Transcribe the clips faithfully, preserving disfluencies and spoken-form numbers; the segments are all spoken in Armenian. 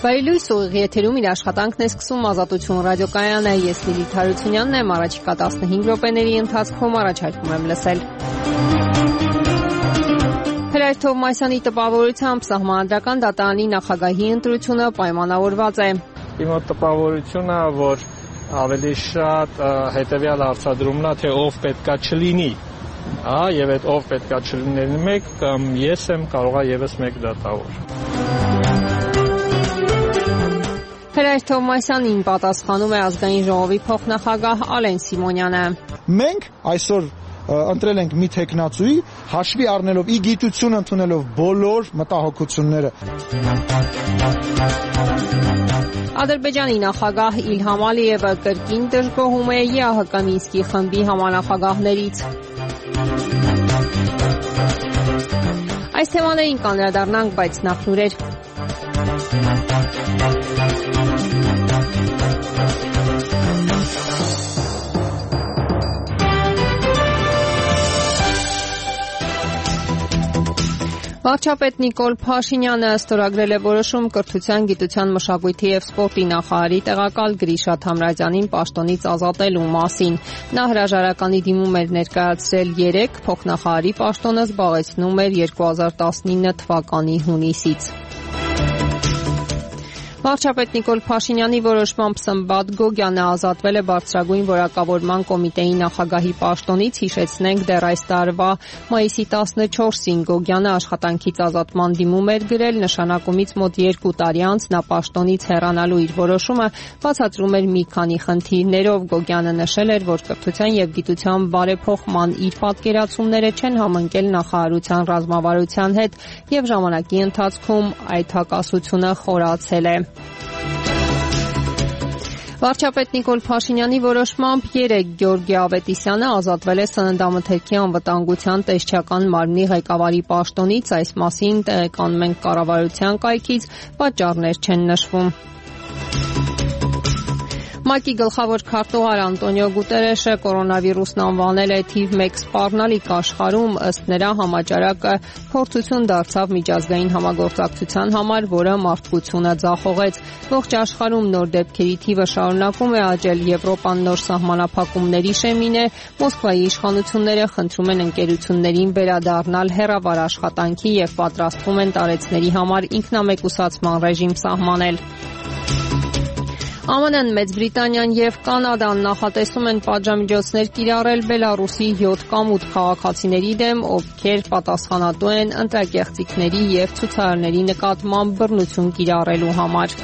Բարի լույս, ուղիղ եթերում իր աշխատանքն է սկսում Ազատություն ռադիոկայանը, ես Լիլիթ Հարությունյանն եմ, առաջիկա տասնհինգ րոպեների ընթացքում առաջարկում եմ լսել։ Հրայր Թովմասյանի տպավորությամբ Սահմանադրական դատարանի նախագահի ընտրությունը պայմանավորված է։ Իմ տպավորությունը, որ ավելի շատ հետևյալ հարցադրումն է, թե ով պետքա չլինի, եւ այդ ով պետքա չլինի մեկ կամ ես եմ, կարող է եւս մեկ դատավոր։ Հրայր Թովմասյանին պատասխանում է Ազգային ժողովի փոխնախագահ Ալեն Սիմոնյանը։ Մենք այսօր ընտրել ենք մի թեկնածուի, հաշվի առնելով ի գիտություն ընդունելով բոլոր մտահոգությունները։ Ադրբեջանի նախագահ Իլհամ Ալիևը կրկին դժգոհում է ԵԱՀԿ Մինսկի խմբի համանախագահներից։ Այս թեմաներին կանդրադառնանք, բայց նախ լուրեր։ Վարչապետ Նիկոլ Փաշինյանը ստորագրել է որոշում կրթության, գիտության, մշակույթի և սպորտի նախարարի տեղակալ Գրիշա Թամրազյանին պաշտոնից ազատելու մասին։ Նա հրաժարականի դիմում էր ներկայացրել երեկ, փոխնախարարի պաշտոնը զբաղեցնում էր երկու հազար տասնինը թվականի հունիսից։ Վարչապետ Նիկոլ Փաշինյանի որոշմամբ Սմբատ Գոգյանը ազատվել է Բարձրագույն որակավորման կոմիտեի նախագահի պաշտոնից։ Հիշեցնենք, դեռ այս տարվա մայիսի տասնչորսին Գոգյանը աշխատանքից ազատման դիմում էր գրել, նշանակումից մոտ երկու տարի անց նա պաշտոնից հեռանալու իր որոշումը բացատրում էր մի քանի խնդիրներով։ Գոգյանը նշել էր, որ կրթության և գիտության բարեփոխման իր պատկերացումները չեն համընկել նախարարության ռազմավարության հետ և ժամանակի ընթացքում այդ հակասությունը խորացել է։ Վարչապետ Նիկոլ Փաշինյանի որոշմամբ երեկ Գյորգի Ավետիսյանը ազատվել է Սննդամթերքի անվտանգության տեսչական մարմնի ղեկավարի պաշտոնից։ Այս մասին տեղեկանում ենք կառավարության կայքից, պատճառներ չեն նշվում։ ՄԱԿ-ի գլխավոր քարտուղար Անտոնիո Գուտերեշը կորոնավիրուսն անվանել է թիվ մեկ սպառնալիք աշխարհում, ըստ նրա համաճարակը փորձություն դարձավ միջազգային համագործակցության համար, որը մարդկությունը ձախողեց։ Ողջ աշխարհում նոր դեպքերի թիվը շարունակում է աճել, Եվրոպան նոր սահմանափակումների շեմին է, Մոսկվայի իշխանությունները խնդրում են ընկերություններին վերադառնալ հեռավար աշխատանքի և պատրաստվում են տարեցների համար ինքնամեկուսացման ռեժիմ սահմանել։ ԱՄՆ-ն, Մեծ Բրիտանիան և Կանադան նախատեսում են պատժամիջոցներ կիրառել Բելառուսի յոթ կամ ութ քաղաքացիների դեմ, ովքեր պատասխանատու են ընտրակեղծիքների և ցուցարարների նկատմամբ բռնություն կիրառելու համար։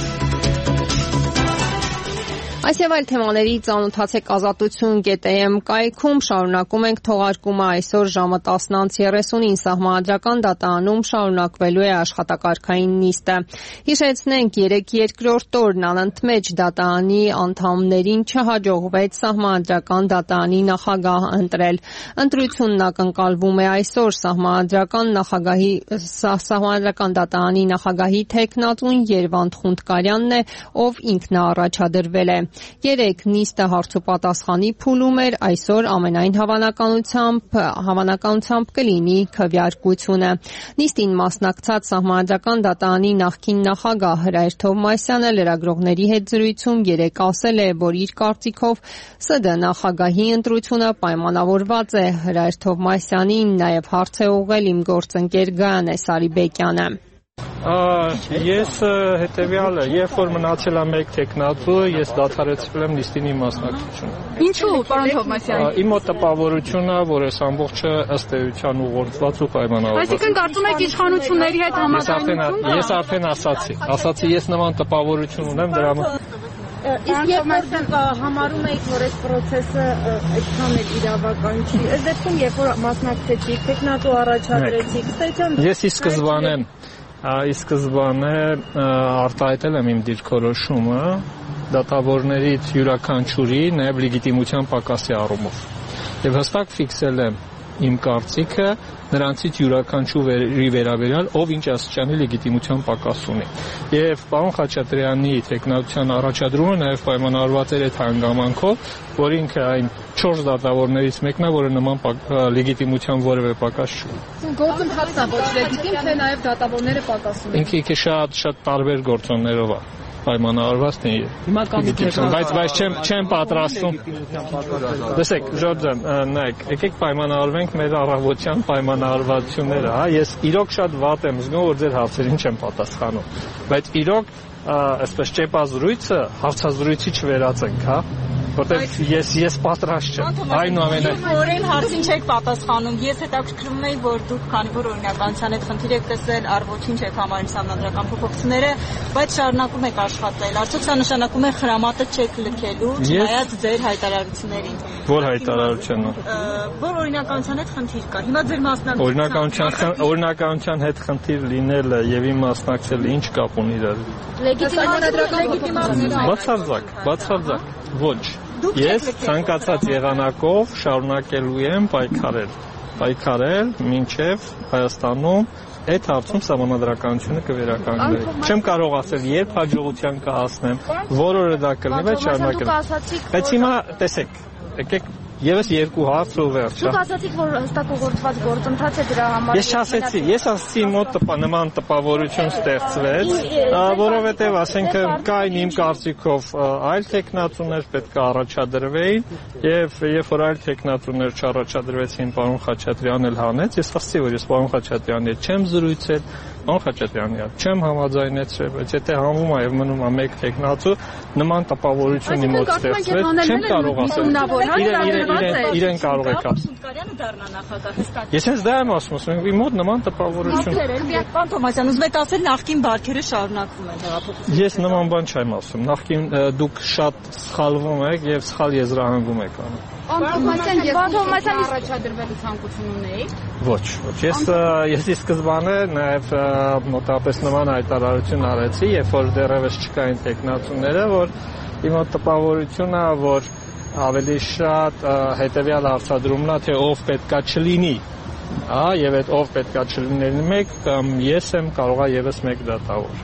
Այս և այլ թեմաների ծանոթացեք ազատություն կետ է էմ կայքում, շարունակում ենք թողարկումը այսօր ժամը տասն անց երեսունին Սահմանադրական դատարանում շարունակվելու է աշխատակարգային նիստը։ Հիշեցնենք, երեկ երկրորդ օրն անընդմեջ դատարանի անդամներին չհաջողվեց Սահմանադրական դատարանի նախագահ ընտրել։ Ընտրությունն ակնկալվում է այսօր Սահմանադրական նախագահի Սահմանադրական դատարանի նախագահի թեկնածուն Երվանդ Խունդկարյանն է, ով ինքնաառաջադրվել է։ Երեկ նիստը հարցուպատասխանի փուլում էր, այսօր ամենայն հավանականությամբ հավանականությամբ կլինի քվեարկությունը։ Նիստին մասնակցած Սահմանադրական դատարանի նախկին նախագահ Հրայր Թովմասյանը լրագրողների հետ զրույցում երեկ ասել է, որ իր կարծիքով ՍԴ նախագահի ընտրությունը պայմանավորված է։ Հրայր Թովմասյանին նաև հարց է ուղղել իմ գործընկեր Գայանե Սարիբեկյանը։ Ես հետևյալը, երբ որ մնացել է մեկ թեկնածու, ես դադարեցրել եմ նիստինի մասնակցությունը։ Ինչու, պարոն Թովմասյան։ Իմ տպավորությունն է, որ այս ամբողջը ըստ էության ուղղորդված ու պայմանավորված։ Այսինքն կարծում եք իշխանությունների հետ համաձայնություն։ Ես արդեն ասացի, ասացի ես նման տպավորություն ունեմ դրա Իսկ երբ որ համարում եք, որ այս process-ը այդքան էլ իրավական չի, այս դեպքում երբ որ մասնակցեցիք, տեխնատու առաջադրեցիք, ստեցան։ Ես ի սկզբանե ի սկզբանե արտահայտել եմ իմ դիրքորոշումը դատավորներից յուրաքանչյուրի նաև լեգիտիմության պակասի առումով։ Եվ հստակ ֆիքսել եմ իմ կարծիքը նրանցից յուրաքանչյուրի վերաբերյալ ով ինչ աստիճանի լեգիտիմության պակաս ունի։ Եվ պարոն Խաչատրյանի տեխնատության առաջադրումը նաև պայմանավորված էր այդ հանգամանքով, որ ինքը այն չորս դատավորներից մեկն է, որը նման լեգիտիմության որևէ պակաս չունի։ Գործընթացն է ոչ լեգիտիմ, թե նաև դատավորները պակաս ունեն։ Ինքը շատ շատ տարբեր գործոններով է պայմանավորված թե բայց բայց չեմ չեմ պատրաստում լսեք Ժորժան նայեք եկեք պայմանավորվենք մեր առավոտյան պայմանավորվածությունները հա ես իրոք շատ վատ եմ զգում որ ձեր հարցերին չեմ պատասխանում բայց իրոք այսպես ճեպազրույցը հարցազրույցի չվերածենք հա որտեղ ես ես պատրաստ չեմ այնուամենայնիվ որին հարցին չեք պատասխանում ես հետաքրքրում եի որ դուք քանի որ օրինականության հետ խնդիր եք տեսել առ ոչինչ եք համարում սահմանադրական փոփոխությունները բայց շարունակում եք աշխատել արդյոք սա նշանակում է խրամատը չեք լքելու չնայած ձեր հայտարարություններին որ հայտարարությունը որ օրինականության հետ խնդիր կա հիմա ձեր մասնակցության օրինականության հետ խնդիր լինելը եւ իմ մասնակցելը ինչ կապ ունի իրար լեգիտիմացիա բացարձակ բացարձակ ոչ ես ցանկացած եղանակով շարունակելու եմ պայքարել պայքարել մինչև Հայաստանում այդ հարցում սահմանադրականությունը կվերականգնվի չեմ կարող ասել երբ հաջողության կհասնեմ որ օրը դա կլինի բայց շարունակել բայց հիմա տեսեք եկեք Եվս երկու հարց ու վերջ։ Դուք ասացիք, որ հստակ ուղղորդված գործընթաց է դրա համար։ Ես ասացի, ես ասացի մոտ նման տպավորություն ստեղծվեց, որովհետև ասենք կային իմ կարծիքով այլ տեխնատուներ պետք է առաջադրվեին, եւ երբ որ այլ տեխնատուներ չառաջադրվեցին, պարոն Խաչատրյանն էլ հանեց, ես ասացի, որ ես պարոն Խաչատրյանի հետ չեմ զրույցել, պարոն Խաչատրյանի հետ չեմ համաձայնեցրել, բայց եթե համում է եւ մնում է մեկ տեխնատու, նման տպավորություն իմ մոտ ստեղծվեց, չեմ կարող ասել։ Իրեն կարող եք ասել։ Սուտկարյանը դառնա նախագահ հստակ։ Ես հենց դա եմ ասում, իմ մոտ նման տպավորություն։ Պարոն Թոմասյան, ուզում եք ասել նախկին բարքերը շարունակվում են հեղափոխությունը։ Ես նման բան չեմ ասում։ Նախկին դուք շատ սխալվում եք եւ սխալ եզրահանգում եք անում։ Պարոն Թոմասյան, առաջադրվելու ցանկություն ունեիք։ Ոչ, ոչ։ Ես ես ի սկզբանե նաեւ մոտավորապես նման հայտարարություն արեցի, երբ որ դեռևս չկային տեխնատուները, որ իմ մոտ տպավորությունն է, որ ավելի շատ հետևյալ հարցադրումն է թե ով պետքա չլինի հա եւ այդ ով պետքա չլինի մեկ կամ ես եմ կարողա եւս մեկ դատավոր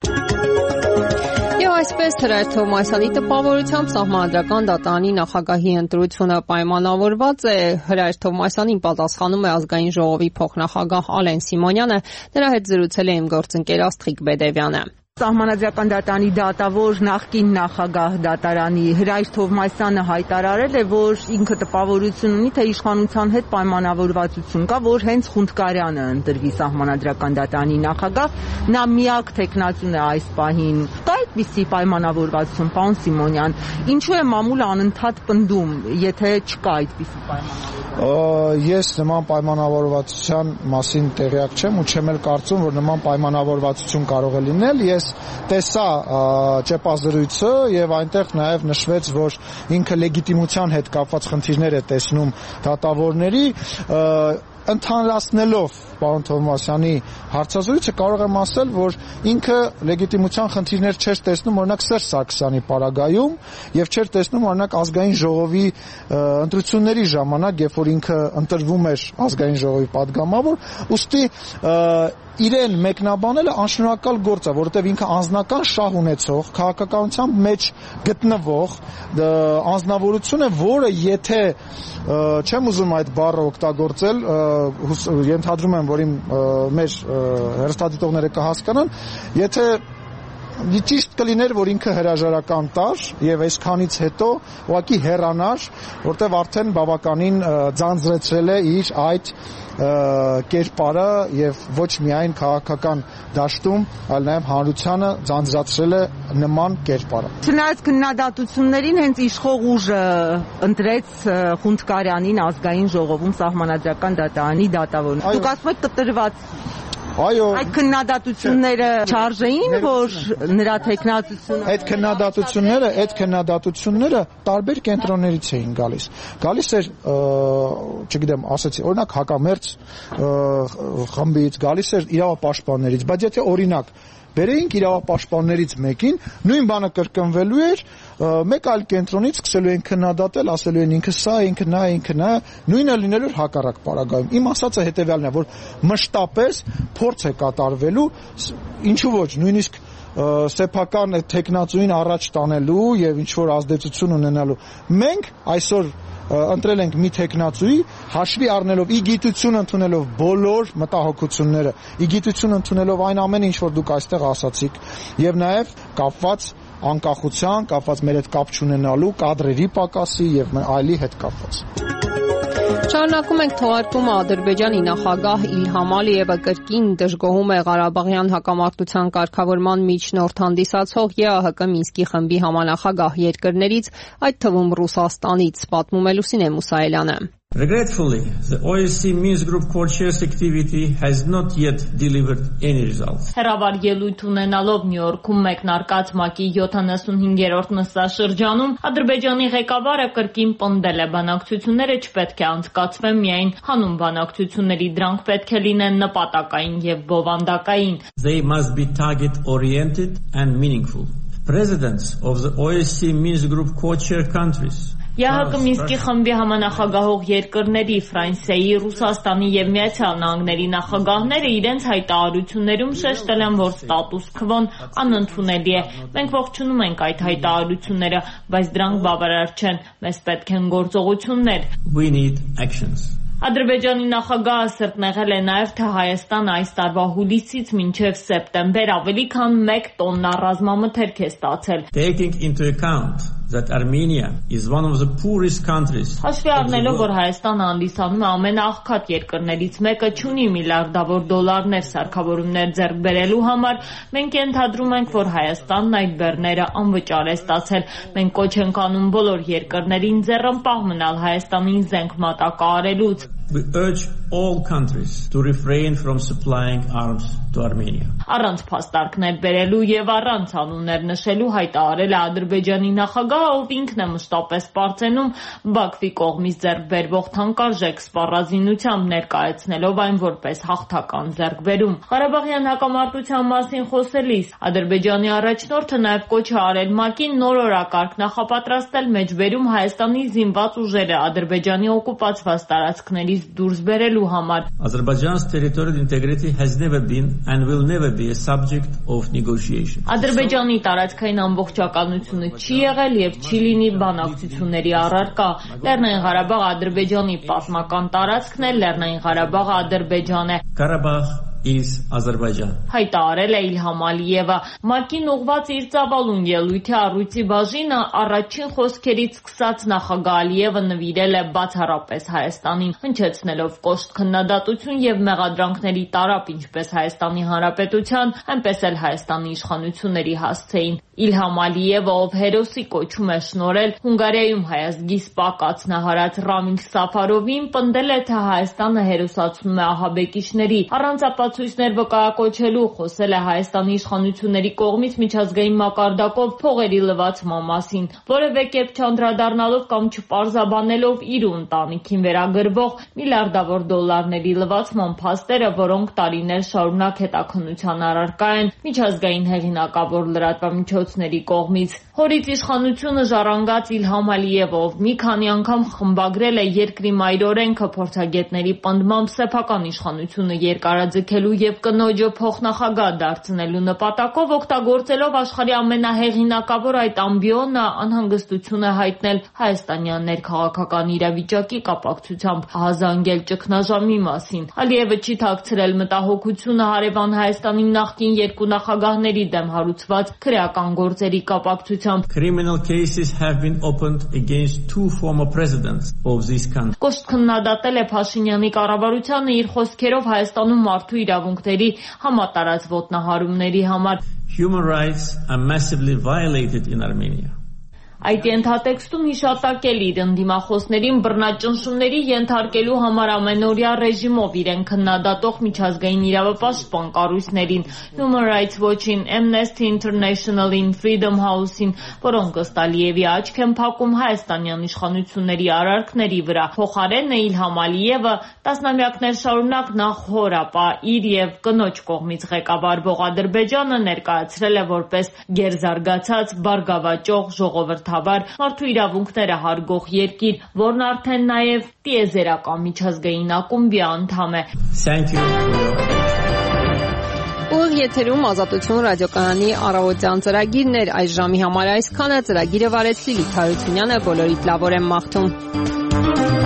Եվ այսպես Հրայր Թովմասյանի տպավորությամբ սահմանադրական դատարանի նախագահի ընտրությունը պայմանավորված է Հրայր Թովմասյանին պատասխանում է ազգային ժողովի փոխնախագահ Ալեն Սիմոնյանը նրա հետ զրուցել է իմ գործընկեր Աստղիկ Բեդևյանը Սահմանադրական դատարանի դատավոր նախկին նախագահ դատարանի Հրայր Թովմասյանը հայտարարել է, որ ինքը տպավորություն ունի, թե իշխանության հետ պայմանավորվածություն կա, որ հենց Խունդկարյանը ընտրվի սահմանադրական դատարանի նախագահ, նա միակ տեխնատուն է այս պահին։ Կա այդպիսի պայմանավորվածություն, պարոն Սիմոնյան, ինչու է մամուլը անընդհատ պնդում, եթե չկա այդպիսի պայմանավորվածություն։ Ես նման պայմանավորվածության մասին տեղյակ չեմ ու չեմ էլ կարծում, որ նման պայմանավորվածություն կարող է լինել։ Ես տեսա ճեպազրույցը եւ այնտեղ նաեւ նշվեց, որ ինքը լեգիտիմության հետ կապված խնդիրներ է տեսնում դատավորների ընդհանրացնելով պարոն Թովմասյանի հարցազրույցը կարող եմ ասել, որ ինքը լեգիտիմության խնդիրներ չէր տեսնում օրինակ Սերժ Սարգսյանի պարագայում եւ չէր տեսնում օրինակ ազգային ժողովի ընտրությունների ժամանակ, երբ որ ինքը ընտրվում էր ազգային ժողովի падգամավոր, ուստի իրեն մեկնաբանելը անշնորհակալ գործ է, որովհետև ինքը անձնական շահ ունեցող, քաղաքականության մեջ գտնվող անձնավորություն է, որը եթե չեմ ուզում այդ բառը օգտագործել, ենթադրում եմ, որ իմ մեր հեռուստադիտողները կհասկանան, եթե ճիշտ կլիներ, որ ինքը հրաժարական տար եւ այսքանից հետո ուղղակի հեռանար, որտեվ արդեն բավականին ձանձրեցրել է իր այդ կերպարը եւ ոչ միայն քաղաքական դաշտում, այլ նաեւ հանրությանը ձանձրացրել է նման կերպարը։ Չնայած քննադատություններին հենց իշխող ուժը ընտրեց Խունդկարյանին ազգային ժողովում սահմանադրական դատարանի դատավորին։ Դուք ասում եք կտրված Այո, այդ քննադատությունները չարժեին, որ նրա տեխնատությունը այդ քննադատությունները, այդ քննադատությունները տարբեր կենտրոններից էին գալիս։ Գալիս էր, չգիտեմ, ասեցի, օրինակ հակամերձ խմբից, գալիս էր իրավապաշտպաններից, բայց եթե օրինակ բերեինք իրավապաշտպաններից մեկին, նույն բանը կրկնվելու էր, մեկ այլ կենտրոնից սկսելու են քննադատել, ասելու են ինքը սա, ինքը նա, ինքը նա, նույնը լինելու էր հակառակ պարագայում։ Իմ ասածը հետևյալն է, որ մշտապես փորձ է կատարվելու, ինչու ոչ, նույնիսկ սեփական տեխնացուին առաջ տանելու եւ ինչ որ ազդեցություն ունենալու։ Մենք այսօր ընտրել ենք մի տեխնացուի, հաշվի առնելով ի գիտություն ընդունելով բոլոր մտահոգությունները, ի գիտություն ընդունելով այն ամենը, ինչ որ դուք այստեղ ասացիք, եւ նաեւ կապված անկախության, կապված մեր հետ կապ չունենալու, կադրերի պակասի եւ այլի հետ կապված։ Շարունակում ենք թողարկումը Ադրբեջանի նախագահ Իլհամ Ալիևը կրկին դժգոհում է Ղարաբաղյան հակամարտության կարգավորման միջնորդ հանդիսացող ԵԱՀԿ Մինսկի խմբի համանախագահ երկրներից, այդ թվում Ռուսաստանից, պատմում է Լուսինե Մուսայելյանը։ Regretfully, the O S C Minsk Group co-chair's activity has not yet delivered any results. Հերավար ելույթ ունենալով Նյու Յորքում մեկնարկած ՄԱԿ-ի յոթանասունհինգերորդ նստաշրջանում Ադրբեջանի ղեկավարը կրկին պնդել է, բանակցությունները չպետք է անցկացվեն միայն հանուն բանակցությունների, դրանք պետք է լինեն նպատակային եւ բովանդակային. They must be target-oriented and meaningful. Presidents of the O S C Minsk Group co-chair countries ԵԱՀԿ Մինսկի խմբի համանախագահող երկրների Ֆրանսիայի, Ռուսաստանի եւ Միացյալ Նահանգների նախագահները իրենց հայտարարություններում շեշտել են, որ ստատուս քվոն անընդունելի է։ Մենք ողջունում ենք այդ հայտարարությունները, բայց դրանք բավարար չեն։ Մեզ պետք են գործողություններ։ We need actions. Ադրբեջանի նախագահը սրտնեղել է նաև, թե Հայաստանը այս տարվա հուլիսից մինչև սեպտեմբեր ավելի քան մեկ տոննա ռազմամթերք է ստացել։ Taking into account that Armenia is one of the poorest countries. Հաշվի առնելով, որ Հայաստանը հանդիսանում է ամենաաղքատ երկրներից մեկը, չունի միլիարդավոր դոլարներ սարքավորումներ ձեռք բերելու համար, մենք ենթադրում ենք, որ Հայաստանն այդ բեռները անվճար է ստացել։ Մենք կոչ ենք անում բոլոր երկրներին ձեռնպահ մնալ Հայաստանին զենք մատակարարելուց։ We urge all countries to refrain from supplying arms to Armenia. Առանց փաստարկներ բերելու եւ առանց անուններ նշելու հայտարարել է Ադրբեջանի նախագահը, ով ինքն է մշտապես պարծենում Բաքվի կողմից ձեռք բերվող թանկարժեք սպառազինությամբ, ներկայացնելով այն որպես հաղթական ձեռքբերում։ Ղարաբաղյան հակամարտության մասին խոսելիս Ադրբեջանի առաջնորդը նաեւ կոչ է արել ՄԱԿ-ին նոր օրակարգ նախապատրաստել մեջբերում Հայաստանի զինված ուժերը Ադրբեջանի օկուպացված տարածքների դուրս բերելու համար։ Azerbaijan's territorial integrity has never been and will never be a subject of negotiation. Ադրբեջանի տարածքային ամբողջականությունը չի եղել եւ չի լինի բանակցությունների առարկա։ Լեռնային Ղարաբաղը Ադրբեջանի պատմական տարածքն է, Լեռնային Ղարաբաղը Ադրբեջան է։ Karabakh is Azerbaijan. Հայտարարել է Իլհամ Ալիևը։ ՄԱԿ-ին ուղղված իր ծավալուն ելույթի առույցի բաժինը առաջին խոսքերից սկսած նախագահ Ալիևը նվիրել է բացառապես Հայաստանին, հնչեցնելով կոշտ քննադատություն եւ մեղադրանքների տարապ ինչպես Հայաստանի Հանրապետության, այնպես էլ Հայաստանի իշխանությունների հասցեին։ Իլհամ Ալիևը, ով հերոսի կոչում է շնորհել Հունգարիայում հայազգի սպա կացնահարած Ռամիլ Սաֆարովին, պնդել է, թե Հայաստանը հերոսացնում է ահաբեկիչների, առանց ապացույցներ վկայակոչելու, խոսել է Հայաստանի իշխանությունների կողմից միջազգային մակարդակով փողերի լվացման մասին, որևէ կերպ չանդրադառնալով կամ չպարզաբանելով իր ու ընտանիքին վերագրվող միլիարդավոր դոլարների լվացման փաստերը, որոնք տարիներ շարունակ հետաքննության առարկա են միջազգային հեղինակավոր լրատվամիջոցների կողմից։ Հորից իշխանությունը ժառանգած Իլհամ Ալիևը, ով մի քանի անգամ խմբագրել է երկրի մայրօրենքը փորձագետների պնդմամբ սեփական իշխանությունը երկարաձգելու եւ կնոջը փոխնախագահ դարձնելու նպատակով, օգտագործելով աշխարհի ամենահեղինակավոր այդ ամբիոնը, անհանգստություն է հայտնել հայաստանյան ներքաղաքական իրավիճակի կապակցությամբ, հազանգել ճգնաժամի մասին։ Ալիևը չի թաքցրել մտահոգությունը հարևան Հայաստանի նախկին երկու նախագահների դեմ հարուցված քրեական գործերի կապակցությամբ։ Criminal cases have been opened against two former presidents of this country. Կոշտ քննադատել է Փաշինյանի կառավարությանը իր խոսքերով Հայաստանում մարդու իրավունքների համատարած ոտնահարումների համար։ Human rights are massively violated in Armenia. Այդ ենթատեքստում հիշատակել իր ընդդիմախոսներին բռնաճնշումների ենթարկելու համար ամենօրյա ռեժիմով իրեն քննադատող միջազգային իրավապաշտպան կառույցներին, Human Rights Watch-ին, Amnesty International-ին, Freedom House-ին, որոնք ըստ Ալիևի աչք են փակում հայաստանյան իշխանությունների արարքների վրա։ Փոխարենն Իլհամ Ալիևը տասնամյակներ շարունակ նախ հոր, ապա իր եւ կնոջ կողմից ղեկավարվող Ադրբեջանը ներկայացրել է որպես գերզարգացած, բարգավաճող, ժողովրդավար, մարդու իրավունքները հարգող երկիր, որն արդեն նաեւ տիեզերական միջազգային ակումբի անդամ է։ Thank you. Ուղիղ եթերում Ազատություն ռադիոկայանի առավոտյան ծրագիրն էր, այս ժամի համար այսքանը։ Ծրագիրը վարեց Լիլիթ Հարությունյանը, բոլորիդ լավ օր եմ մաղթում։